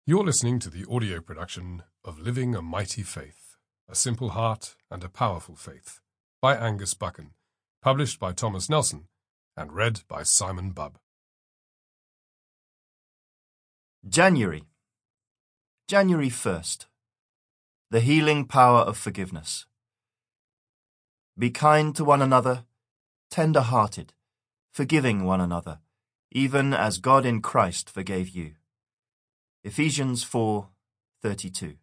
You're listening to the audio production of Living a Mighty Faith, A Simple Heart and a Powerful Faith, by Angus Buchan, published by Thomas Nelson, and read by Simon Bubb. January 1st. The healing power of forgiveness. Be kind to one another, tender-hearted, forgiving one another, even as God in Christ forgave you. Ephesians 4:32.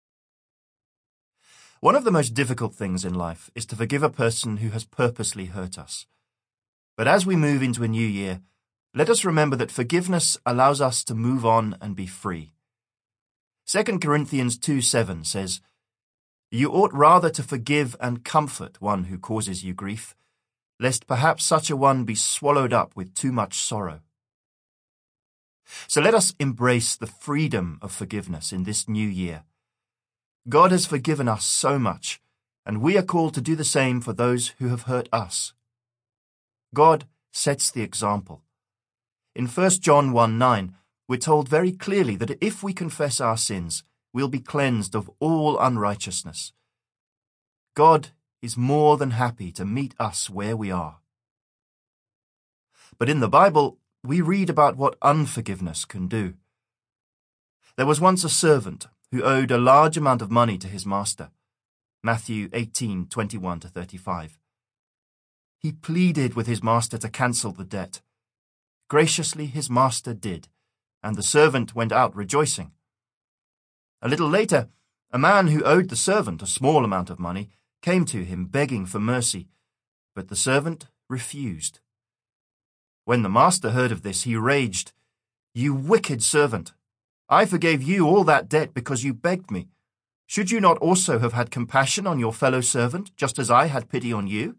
One of the most difficult things in life is to forgive a person who has purposely hurt us. But as we move into a new year, let us remember that forgiveness allows us to move on and be free. 2 Corinthians 2:7 says, "You ought rather to forgive and comfort one who causes you grief, lest perhaps such a one be swallowed up with too much sorrow." So let us embrace the freedom of forgiveness in this new year. God has forgiven us so much, and we are called to do the same for those who have hurt us. God sets the example. In 1 John 1:9, we're told very clearly that if we confess our sins, we'll be cleansed of all unrighteousness. God is more than happy to meet us where we are. But in the Bible, we read about what unforgiveness can do. There was once a servant who owed a large amount of money to his master. Matthew 18:21-35. He pleaded with his master to cancel the debt. Graciously his master did, and the servant went out rejoicing. A little later, a man who owed the servant a small amount of money came to him begging for mercy, but the servant refused. When the master heard of this, he raged, "You wicked servant! I forgave you all that debt because you begged me. Should you not also have had compassion on your fellow servant, just as I had pity on you?"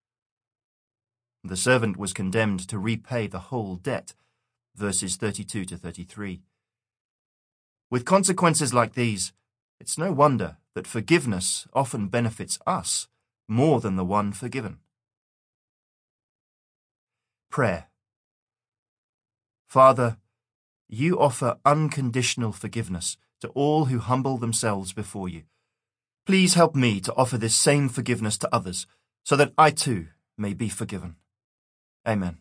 The servant was condemned to repay the whole debt, verses 32-33. With consequences like these, it's no wonder that forgiveness often benefits us more than the one forgiven. Prayer. Father, you offer unconditional forgiveness to all who humble themselves before you. Please help me to offer this same forgiveness to others, so that I too may be forgiven. Amen.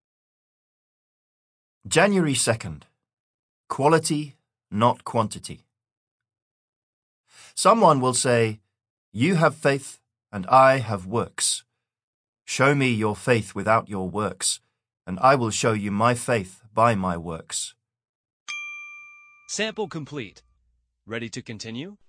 January 2nd. Quality, not quantity. Someone will say, "You have faith, and I have works. Show me your faith without your works, and I will show you my faith by my works." Sample complete. Ready to continue?